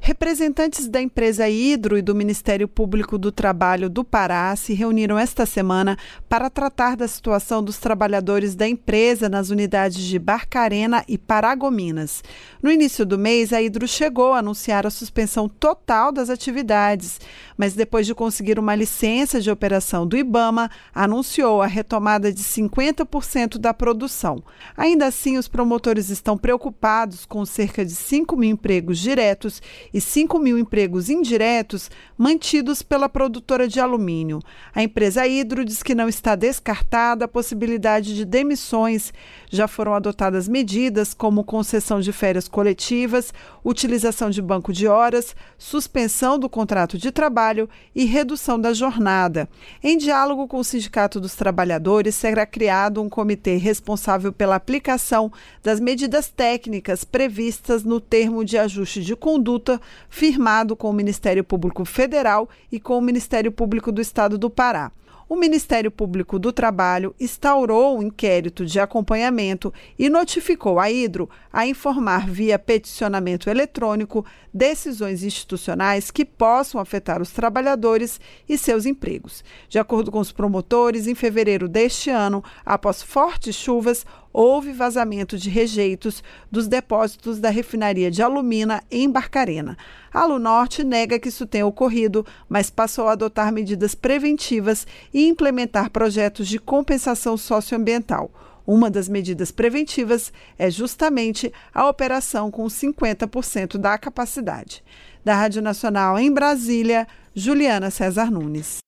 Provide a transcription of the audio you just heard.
Representantes da empresa Hidro e do Ministério Público do Trabalho do Pará se reuniram esta semana para tratar da situação dos trabalhadores da empresa nas unidades de Barcarena e Paragominas. No início do mês, a Hidro chegou a anunciar a suspensão total das atividades, mas depois de conseguir uma licença de operação do IBAMA, anunciou a retomada de 50% da produção. Ainda assim, os promotores estão preocupados com cerca de 5 mil empregos diretos e 5 mil empregos indiretos mantidos pela produtora de alumínio. A empresa Hidro diz que não está descartada a possibilidade de demissões. Já foram adotadas medidas como concessão de férias coletivas, utilização de banco de horas, suspensão do contrato de trabalho e redução da jornada. Em diálogo com o Sindicato dos Trabalhadores, será criado um comitê responsável pela aplicação das medidas técnicas previstas no termo de ajuste de conduta firmado com o Ministério Público Federal e com o Ministério Público do Estado do Pará. O Ministério Público do Trabalho instaurou um inquérito de acompanhamento e notificou a Hidro a informar via peticionamento eletrônico decisões institucionais que possam afetar os trabalhadores e seus empregos. De acordo com os promotores, em fevereiro deste ano, após fortes chuvas, houve vazamento de rejeitos dos depósitos da refinaria de Alumina em Barcarena. A Alunorte nega que isso tenha ocorrido, mas passou a adotar medidas preventivas e implementar projetos de compensação socioambiental. Uma das medidas preventivas é justamente a operação com 50% da capacidade. Da Rádio Nacional em Brasília, Juliana César Nunes.